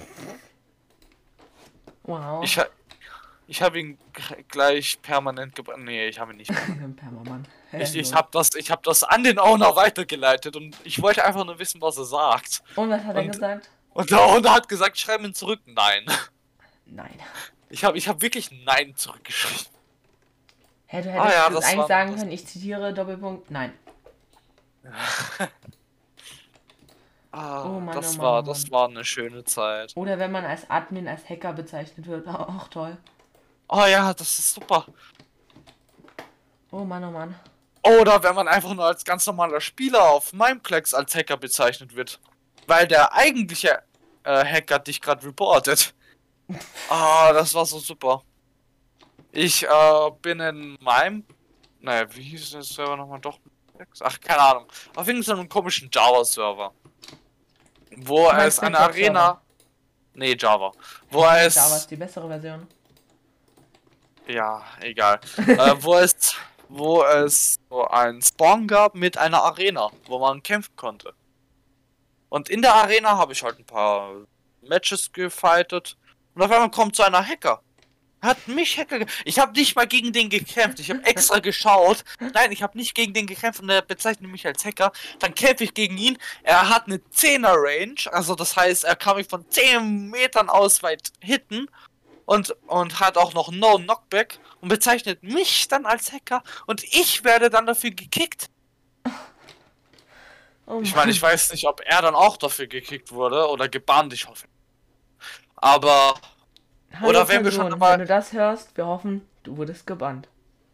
Wow.
Ich habe ihn gleich permanent gebracht. Nee, ich habe ihn nicht.
Permamann.
Ich habe das an den Owner weitergeleitet und ich wollte einfach nur wissen, was er sagt.
Und was hat er gesagt?
Und der Owner hat gesagt, schreib ihn zurück. Nein.
Nein.
Ich hab wirklich Nein zurückgeschrieben.
Hey, du hättest
ja,
das
das
eigentlich
war-
sagen
das-
können, ich zitiere Doppelpunkt, nein. Oh Mann,
das
oh Mann, oh
das
Mann.
war eine schöne Zeit.
Oder wenn man als Admin, als Hacker bezeichnet wird. Ach toll.
Oh ja, das ist super.
Oh Mann, oh Mann.
Oder wenn man einfach nur als ganz normaler Spieler auf Mineplex als Hacker bezeichnet wird. Weil der eigentliche Hacker dich gerade reportet. Das war so super. Ich bin in meinem... Naja, wie hieß der Server nochmal doch? Ach, keine Ahnung. Auf irgendeinem komischen Java-Server. Wo
Du meinst
es eine
Minecraft
Arena... Nee, Java. Wo
Java
es...
ist die bessere Version.
Ja, egal. Wo es so ein Spawn gab mit einer Arena, wo man kämpfen konnte. Und in der Arena habe ich halt ein paar Matches gefightet. Und auf einmal kommt so einer Hacker. Hat mich Ich habe nicht mal gegen den gekämpft. Ich habe extra geschaut. Nein, ich habe nicht gegen den gekämpft und er bezeichnet mich als Hacker. Dann kämpfe ich gegen ihn. Er hat eine 10er Range. Also das heißt, er kann mich von 10 Metern aus weit hitten. und hat auch noch No Knockback und bezeichnet mich dann als Hacker und ich werde dann dafür gekickt.
Oh
Ich meine,
Mann.
ich weiß nicht, ob er dann auch dafür gekickt wurde oder gebannt, ich hoffe. Aber,
Hallo
oder wenn wir schon
Person, wenn
dabei.
du das hörst, wir hoffen, du wurdest gebannt.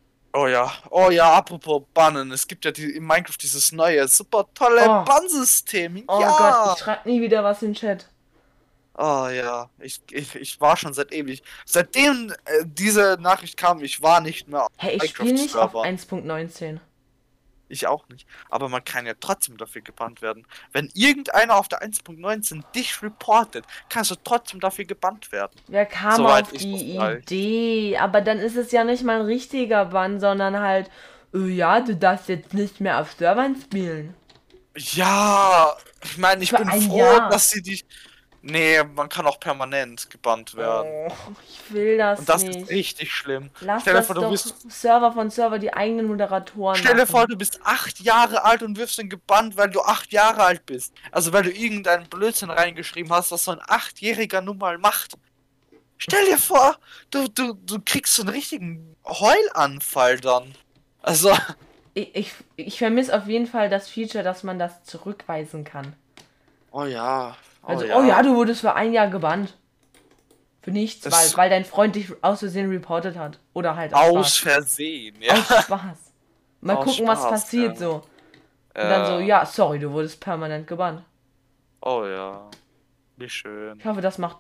Oh ja, apropos Bannen, es gibt ja in Minecraft dieses neue, super tolle
Oh,
Bannsystem,
oh Gott, ich
ja!
schreib nie wieder was in den Chat.
Oh ja, ich war schon seit ewig. Seitdem diese Nachricht kam, ich war nicht mehr auf
Hey, ich spiele nicht auf
Minecraft-Servern.
1.19.
Ich auch nicht. Aber man kann ja trotzdem dafür gebannt werden. Wenn irgendeiner auf der 1.19 dich reportet, kannst du trotzdem dafür gebannt werden.
Wer kam
Soweit
auf
ich das
die
weiß.
Idee? Aber dann ist es ja nicht mal ein richtiger Bann, sondern halt, ja, du darfst jetzt nicht mehr auf Servern spielen.
Ja, ich meine, ich
Für
bin
ein
froh,
Jahr.
dass sie dich. Nee, man kann auch permanent gebannt werden.
Oh, ich will
Und
das
das ist
nicht.
richtig schlimm.
Lass
Stell dir vor,
das
du
doch
bist.
Server von Server die eigenen Moderatoren
Stell dir vor,
machen.
du bist 8 Jahre alt und wirst dann gebannt, weil du 8 Jahre alt bist. Also weil du irgendeinen Blödsinn reingeschrieben hast, was so ein 8-Jähriger nun mal macht. Stell dir vor, du kriegst so einen richtigen Heulanfall dann. Also,
Ich vermisse auf jeden Fall das Feature, dass man das zurückweisen kann.
oh ja, oh
Also, oh ja,
ja.
du wurdest für ein Jahr gebannt. Für nichts,
Das
weil dein Freund dich aus Versehen reportet hat. Oder halt aus
aus
Spaß.
Versehen, ja.
Aus Spaß. Mal
Aus
gucken, was
Spaß,
passiert
ja.
so. Und dann so,
Äh,
ja, sorry, du wurdest permanent gebannt.
oh ja, wie schön.
Ich hoffe, das macht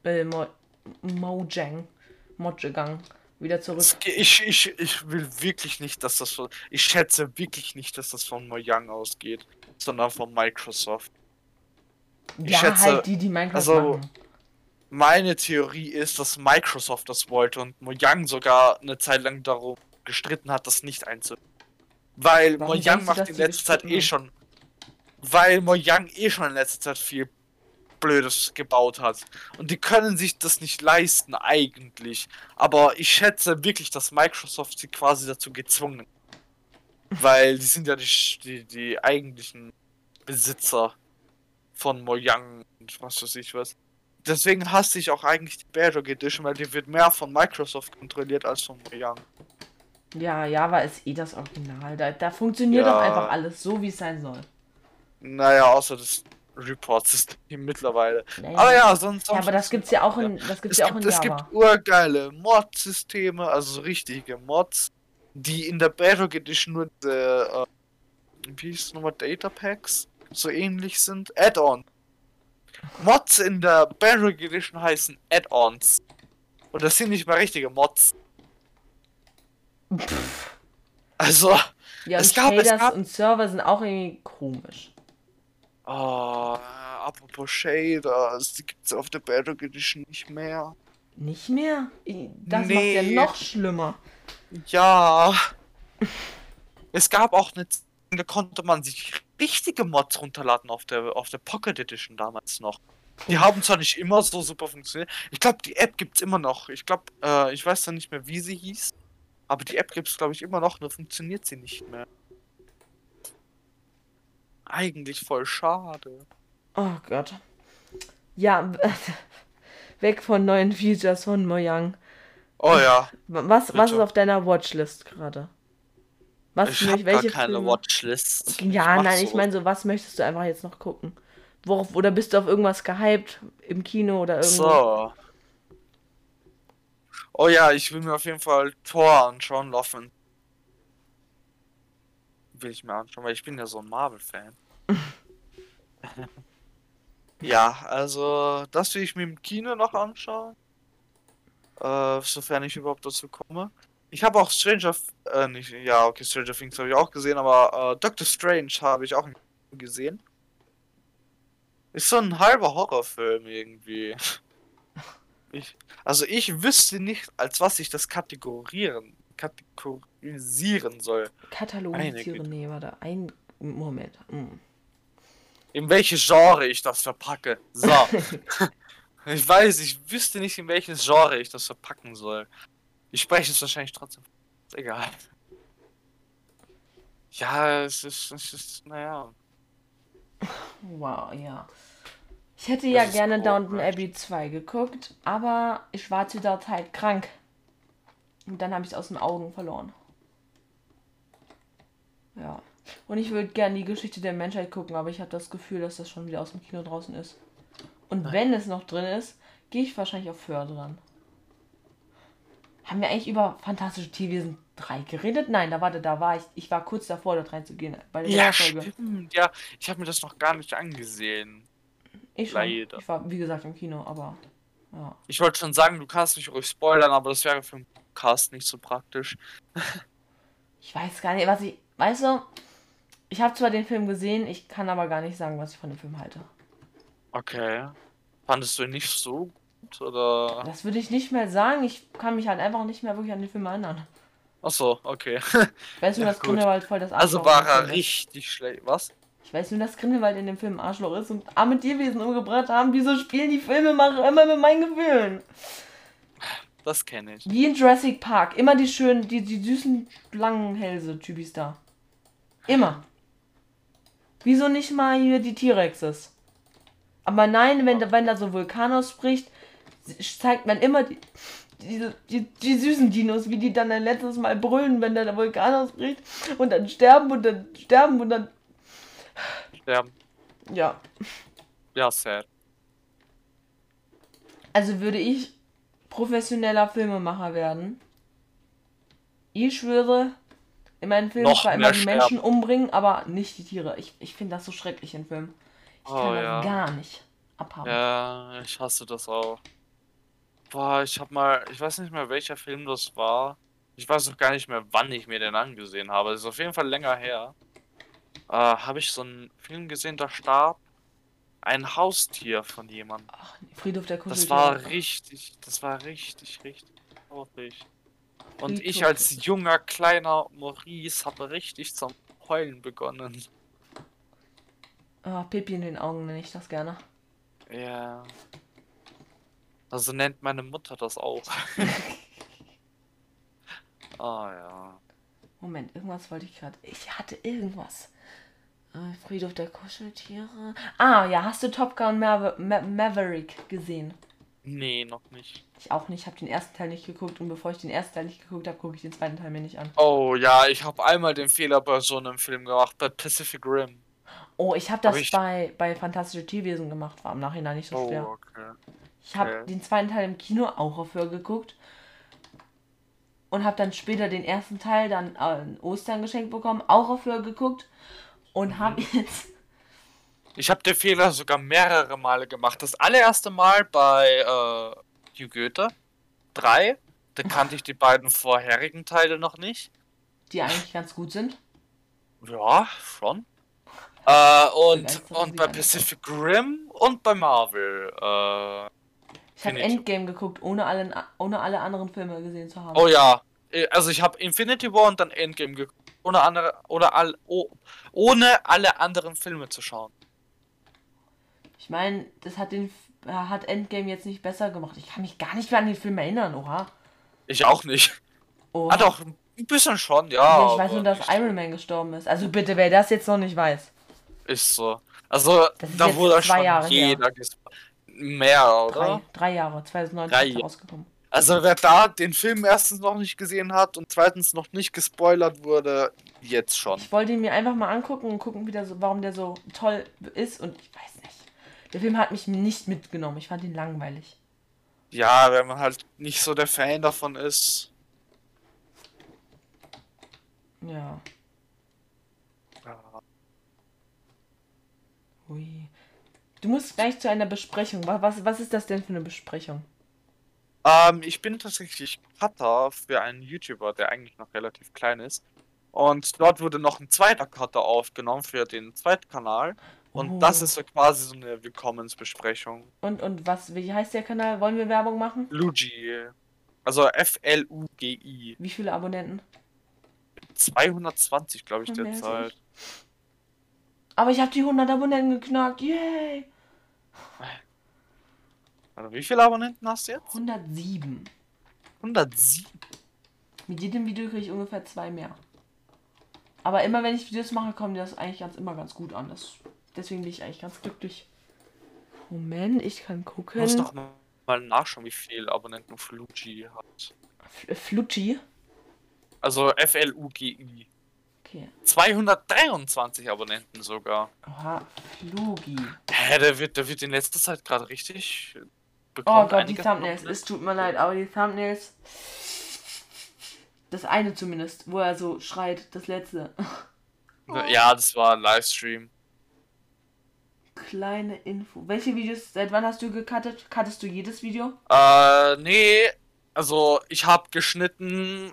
Mojang, Mojegang wieder zurück.
Ich will wirklich nicht, dass das von. Ich schätze wirklich nicht, dass das von Mojang ausgeht, sondern von Microsoft. Ich
Ja,
schätze,
halt die Minecraft
also
machen.
meine Theorie ist, dass Microsoft das wollte und Mojang sogar eine Zeit lang darum gestritten hat, das nicht einzuführen. Weil
Warum
Mojang
denkst du,
macht
dass
in
die
letzter Zeit
gestritten haben?
schon. Weil Mojang schon in letzter Zeit viel Blödes gebaut hat. Und die können sich das nicht leisten, eigentlich. Aber ich schätze wirklich, dass Microsoft sie quasi dazu gezwungen. Weil die sind ja die eigentlichen Besitzer von Mojang und was weiß ich was. Deswegen hasse ich auch eigentlich die Bedrock Edition, weil die wird mehr von Microsoft kontrolliert als von Mojang.
Ja, Java ist eh das Original. Da funktioniert doch einfach
Ja,
alles so, wie es sein soll.
naja, außer das Report-System mittlerweile. Aber
Naja.
ja, sonst,
Ja,
sonst
aber das gibt's ja
funktioniert
auch
ja.
in, das gibt's
Es
ja auch
gibt,
in
es gibt
Java.
urgeile Mod-Systeme, also so richtige Mods, die in der Bedrock Edition nur diese, wie hieß es nochmal, Data Packs so ähnlich sind. Add-on. Mods in der Bedrock Edition heißen Add-ons. Und das sind nicht mal richtige Mods. Also,
Ja, und
es
Shaders
gab.
und Server sind auch irgendwie komisch.
Oh, apropos Shaders, die gibt's auf der Bedrock Edition nicht mehr.
Nicht mehr? Das macht's ja
Nee,
noch schlimmer.
ja. Es gab auch eine Zeit, da konnte man sich richtige Mods runterladen auf der Pocket Edition damals noch. Die haben zwar nicht immer so super funktioniert. Ich glaube, die App gibt's immer noch. Ich glaube, ich weiß dann nicht mehr, wie sie hieß. Aber die App gibt's, glaube ich, immer noch, nur funktioniert sie nicht mehr. Eigentlich voll schade.
Oh Gott. Ja, weg von neuen Features von Mojang.
Oh ja,
Was ist
bitte.
auf deiner Watchlist gerade?
Ich habe gar
Welche
keine
Filme?
Watchlist. Ich
Ja,
mach
nein, ich
sowas.
meine so, was möchtest du einfach jetzt noch gucken? Oder bist du auf irgendwas gehypt? Im Kino oder irgendwo?
So. Oh ja, ich will mir auf jeden Fall Thor anschauen, Love and will ich mir anschauen, weil ich bin ja so ein Marvel-Fan. Ja, also das will ich mir im Kino noch anschauen, sofern ich überhaupt dazu komme. Ich habe auch nicht, ja, okay, Stranger Things habe ich auch gesehen, aber Doctor Strange habe ich auch im Kino gesehen. Ist so ein halber Horrorfilm irgendwie. Also ich wüsste nicht, als was ich das kategorisieren soll. Meine
Katalogisieren,
Güte.
nee, warte, ein Moment.
In welches Genre ich das verpacke. So. Ich weiß, ich wüsste nicht, in welches Genre ich das verpacken soll. Ich spreche es wahrscheinlich trotzdem. Ist egal. Ja, naja.
Wow, ja. Ich hätte ja
Das ist
gerne Downton
komisch.
Abbey 2 geguckt, aber ich war zu der Zeit krank. Und dann habe ich es aus den Augen verloren. Ja. Und ich würde gerne die Geschichte der Menschheit gucken, aber ich habe das Gefühl, dass das schon wieder aus dem Kino draußen ist. Und wenn es noch drin ist, gehe ich wahrscheinlich auf Föhr dran. Haben wir eigentlich über Fantastische Tierwesen 3 geredet? Nein, da war ich war kurz davor, dort reinzugehen. Bei der
Ja,
letzten Folge.
stimmt. Ja, ich habe mir das noch gar nicht angesehen.
Ich schon.
Leider.
Ich war, wie gesagt, im Kino, aber ja.
Ich wollte schon sagen, du kannst mich ruhig spoilern, aber das wäre für einen Cast nicht so praktisch.
Ich weiß gar nicht, was ich. Weißt du, ich habe zwar den Film gesehen, ich kann aber gar nicht sagen, was ich von dem Film halte.
Okay. Fandest du ihn nicht so gut, oder?
Das würde ich nicht mehr sagen. Ich kann mich halt einfach nicht mehr wirklich an den Film erinnern.
Ach so, okay.
Ich weiß nur,
Ja,
dass
gut.
Grindelwald voll das
Also
Arschloch
war
in dem Film
er
ist.
richtig schlecht. Was?
Ich weiß nur, dass Grindelwald in dem Film ein Arschloch ist und arme Tierwesen umgebracht haben. Wieso spielen die Filmemacher immer mit meinen Gefühlen?
Das kenne ich.
Wie in Jurassic Park. Immer die schönen, die süßen Schlangenhälse-Typis da. Immer. Wieso nicht mal hier die T-Rexes? Aber nein, wenn da so ein Vulkan ausbricht, zeigt man immer die süßen Dinos, wie die dann ein letztes Mal brüllen, wenn der Vulkan ausbricht und dann sterben und dann sterben und dann.
Sterben.
Ja.
Ja, sad.
Also würde ich professioneller Filmemacher werden. Ich schwöre, in meinen Filmen
Noch
zwar
mehr
immer die Menschen umbringen, aber nicht die Tiere. Ich finde das so schrecklich in Filmen. Ich kann
Oh
das
ja.
gar nicht abhaben.
Ja, ich hasse das auch. Boah, ich weiß nicht mehr, welcher Film das war. Ich weiß auch gar nicht mehr, wann ich mir den angesehen habe. Das ist auf jeden Fall länger her. Habe ich so einen Film gesehen, da starb ein Haustier von jemandem.
Ach, Friedhof der
Das
Kuscheltiere.
war richtig traurig. Und ich
Friedhof.
als junger, kleiner Maurice habe richtig zum Heulen begonnen.
Ah, Pipi in den Augen nenne ich das gerne.
Ja. Also nennt meine Mutter das auch. Ah ja.
Moment, irgendwas wollte ich gerade. Ich hatte irgendwas. Friedhof der Kuscheltiere. Ah, ja, hast du Top Gun Maverick gesehen?
Nee, noch nicht.
Ich auch nicht, habe den ersten Teil nicht geguckt und bevor ich den ersten Teil nicht geguckt habe, gucke ich den zweiten Teil mir nicht an.
Oh ja, ich habe einmal den Fehler bei so einem Film gemacht, bei Pacific Rim.
Oh, ich habe
Hab
das
ich.
bei Fantastische Tierwesen gemacht, war im Nachhinein nicht so schwer.
Oh, okay.
Ich habe
Okay.
den zweiten Teil im Kino auch auf Hör geguckt und habe dann später den ersten Teil dann an Ostern geschenkt bekommen, auch auf Hör geguckt und habe jetzt.
Ich habe den Fehler sogar mehrere Male gemacht. Das allererste Mal bei Hugh Goethe 3. Da kannte ich die beiden vorherigen Teile noch nicht.
Die eigentlich ganz gut sind.
Ja, schon. Und
Begeisterung
bei
sieht
Pacific Rim und bei Marvel.
Ich habe
Infinity.
Endgame geguckt, ohne alle anderen Filme gesehen zu haben.
Oh ja. Also ich habe Infinity War und dann Endgame geguckt. Ohne alle anderen Filme zu schauen.
Ich meine, das hat Endgame jetzt nicht besser gemacht. Ich kann mich gar nicht mehr an den Film erinnern, oha.
Ich auch nicht.
Oha.
Ah doch, ein bisschen schon, ja.
Also ich weiß
aber
nur, dass
nicht
Iron Man gestorben ist. Also bitte, wer das jetzt noch nicht weiß.
Ist so. Also,
Das ist
da
jetzt
wurde
2
schon
Jahre
jeder mehr, oder?
3 Jahre, 2019
3
ist er
Jahre.
rausgekommen.
Also, wer da den Film erstens noch nicht gesehen hat und zweitens noch nicht gespoilert wurde, jetzt schon.
Ich wollte ihn mir einfach mal angucken und gucken, warum der so toll ist und ich weiß nicht. Der Film hat mich nicht mitgenommen. Ich fand ihn langweilig.
Ja, wenn man halt nicht so der Fan davon ist.
Ja.
Ja.
Ui. Du musst gleich zu einer Besprechung. Was ist das denn für eine Besprechung?
Ich bin tatsächlich Cutter für einen YouTuber, der eigentlich noch relativ klein ist. Und dort wurde noch ein zweiter Cutter aufgenommen für den zweiten Kanal. Und das
Oh.
ist so quasi so eine Willkommensbesprechung.
Und wie heißt der Kanal? Wollen wir Werbung machen?
Luigi. Also Flugi.
Wie viele Abonnenten?
220, glaube ich,
Mehr als
derzeit.
ich. Aber ich habe die 100 Abonnenten geknackt. Yay!
Also wie viele Abonnenten hast du jetzt?
107.
107.
Mit jedem Video kriege ich ungefähr 2 mehr. Aber immer wenn ich Videos mache, kommt das eigentlich immer ganz gut an. Deswegen bin ich eigentlich ganz glücklich. Moment, ich kann
Ich muss
gucken.
noch mal nachschauen, wie viel Abonnenten Flugi hat.
Flutschi.
Also Flugi.
Okay.
223 Abonnenten sogar.
Oha, Flugi.
Hä, der wird in letzter Zeit gerade richtig
Oh
bekommt
Gott, die
einige von
Thumbnails. Es
Abonnenten.
tut mir leid, aber die Thumbnails. Das eine zumindest, wo er so schreit, das letzte.
Ja, das war ein Livestream.
Kleine Info. Welche Videos, seit wann hast du gecuttet? Cuttest du jedes Video?
Nee, also ich habe geschnitten,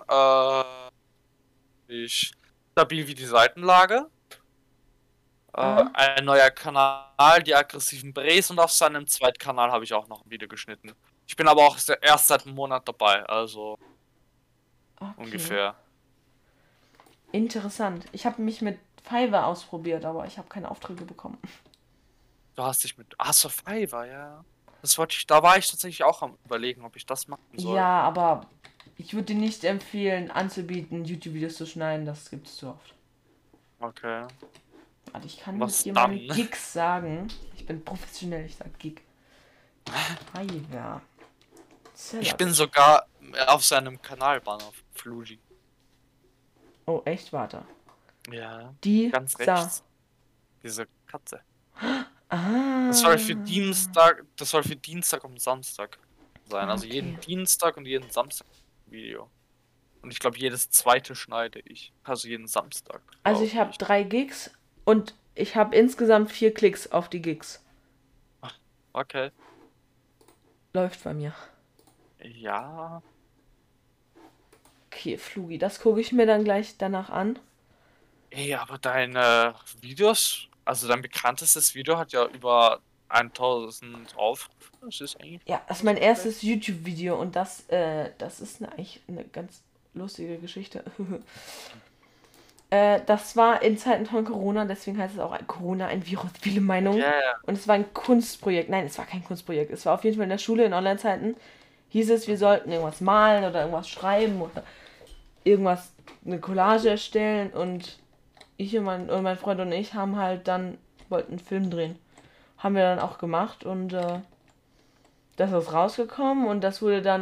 ich stabil wie die Seitenlage.
Aha.
Ein neuer Kanal, die aggressiven Brees und auf seinem zweiten Kanal habe ich auch noch ein Video geschnitten. Ich bin aber auch erst seit einem Monat dabei, also
Okay.
ungefähr.
Interessant. Ich habe mich mit Fiverr ausprobiert, aber ich habe keine Aufträge bekommen.
Du hast dich mit. Ach so, Fiverr, ja. Da war ich tatsächlich auch am überlegen, ob ich das machen soll.
Ja, aber ich würde dir nicht empfehlen, anzubieten, YouTube-Videos zu schneiden. Das gibt es zu oft.
Okay.
Warte, ich kann
Was
dir meine
dann?
Gigs sagen. Ich bin professionell, ich sag Gig. Fiverr.
Ich bin sogar auf seinem Kanalbanner auf Flugi.
Oh, echt? Warte.
Ja.
Die
Ganz
da.
rechts. Diese Katze.
Ah.
Das soll für Dienstag und Samstag sein. Also jeden
Okay.
Dienstag und jeden Samstag Video. Und ich glaube, jedes zweite schneide ich. Also jeden Samstag.
Also ich habe 3 Gigs und ich habe insgesamt 4 Klicks auf die Gigs.
Okay.
Läuft bei mir.
Ja.
Okay, Flugi, das gucke ich mir dann gleich danach an.
Ey, aber deine Videos, also dein bekanntestes Video hat ja über 1000 Aufrufe. Das ist eigentlich.
Ja, das ist mein erstes YouTube-Video und das ist eigentlich eine ganz lustige Geschichte. Das war in Zeiten von Corona, deswegen heißt es auch Corona, ein Virus, viele Meinungen.
Ja, ja.
Und es war ein Kunstprojekt. Nein, es war kein Kunstprojekt. Es war auf jeden Fall in der Schule, in Online-Zeiten. Hieß es, wir sollten irgendwas malen oder irgendwas schreiben oder irgendwas, eine Collage erstellen. Und mein Freund und ich haben halt dann, wollten einen Film drehen. Haben wir dann auch gemacht und das ist rausgekommen und das wurde dann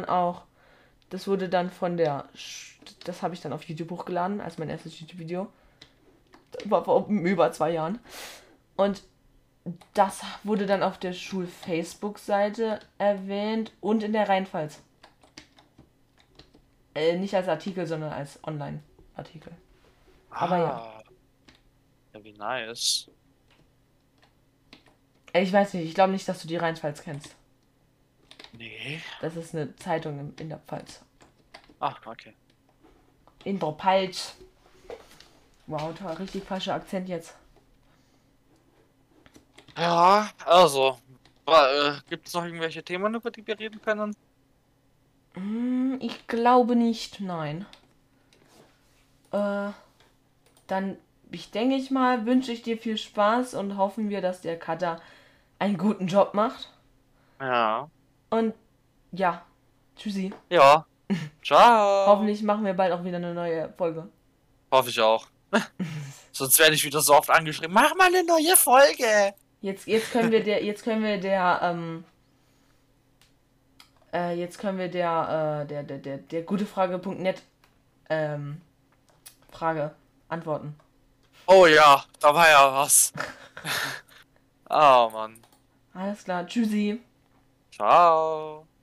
das habe ich dann auf YouTube hochgeladen, als mein erstes YouTube-Video. Das war vor über 2 Jahren. Und das wurde dann auf der Schul-Facebook-Seite erwähnt und in der Rheinpfalz. Nicht als Artikel, sondern als Online-Artikel. Aber ja.
Ja, wie nice.
Ich weiß nicht, ich glaube nicht, dass du die Rheinpfalz kennst.
Nee.
Das ist eine Zeitung in der Pfalz.
Ach, okay.
In der Pfalz. Wow, toll, richtig falscher Akzent jetzt.
Ja, also. Gibt es noch irgendwelche Themen, über die wir reden können?
Ich glaube nicht, nein. Dann, denke ich mal, wünsche ich dir viel Spaß und hoffen wir, dass der Cutter einen guten Job macht.
Ja.
Und ja, tschüssi.
Ja. Ciao.
Hoffentlich machen wir bald auch wieder eine neue Folge.
Hoffe ich auch. Sonst werde ich wieder so oft angeschrieben. Mach mal eine neue Folge.
Jetzt können wir der gutefrage.net Frage antworten.
Oh ja, da war ja was. Ah, Mann.
Alles klar, tschüssi.
Ciao.